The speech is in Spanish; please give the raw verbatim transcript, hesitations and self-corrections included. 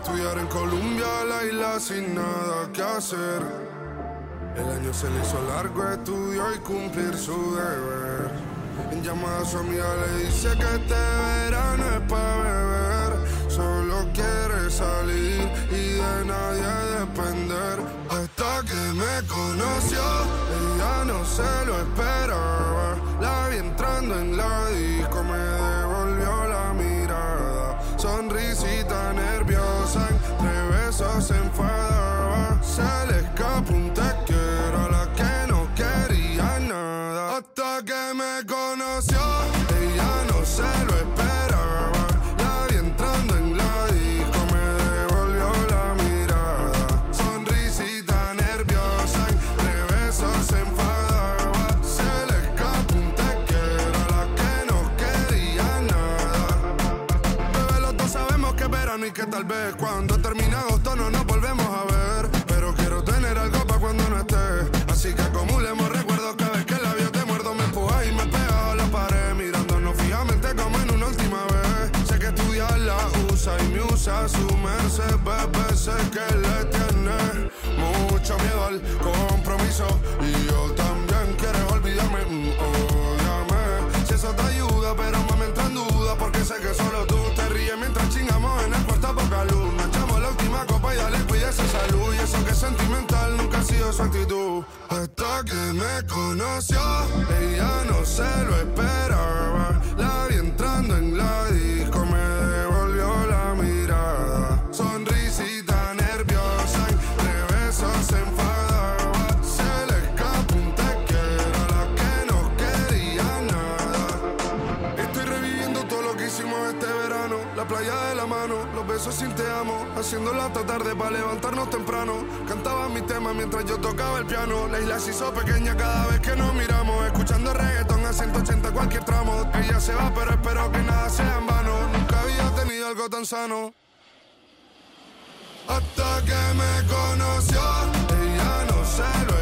estudiar en Colombia, la isla sin nada que hacer. El año se le hizo largo, estudió y cumplir su deber. En llamada a su amiga le dice que este verano es pa' beber. Solo quiere salir y de nadie depender. Hasta que me conoció, ella no se lo esperaba. La vi entrando en la disco, me devolvió la mirada. Sonrisita nerviosa, entre besos se enfadaba. Se le escapó un te quiero a la que no quería nada. Hasta que me conoció, ella no se lo esperaba. La vi entrando en la disco, me devolvió la mirada. Sonrisita nerviosa, entre besos se enfadaba. Se le escapó un te quiero a la que no quería nada. Bebé, los dos sabemos que es verano y que tal vez cuando termine agosto no nos volvemos a ver. Pero quiero tener algo pa' cuando no esté. Así que acumulemos recuerdos, cada vez que el labio te muerdo me empuja y me pega a la pared. Mirándonos fijamente como en una última vez. Sé que estudiar la usa y me usa su merced. Bebé, sé que le tiene mucho miedo al compromiso. Y yo también, quieres olvidarme, mm, ódiame. Si eso te ayuda, pero más me entra en duda. Porque sé que solo tú te ríes mientras chingamos en el cuarto a poca luz. Nos echamos la última copa y dale, cuídese salud. Y eso que es sentimental nunca ha sido su actitud. Hasta que me conoció, ella no se lo esperaba. La vi entrando en la disco, me devolvió la mirada. Sonrisita nerviosa, entre besos se enfadaba. Se le escapó un te quiero a la que no quería nada. Estoy reviviendo todo lo que hicimos este verano. La playa de la mano, los besos sin te amo. Haciéndola hasta tarde para levantarnos temprano. Cantaba mi tema mientras yo tocaba el piano. La isla se hizo pequeña cada vez que nos miramos. Escuchando reggaetón a ciento ochenta cualquier tramo. Ella se va pero espero que nada sea en vano. Nunca había tenido algo tan sano. Hasta que me conoció, ella no se lo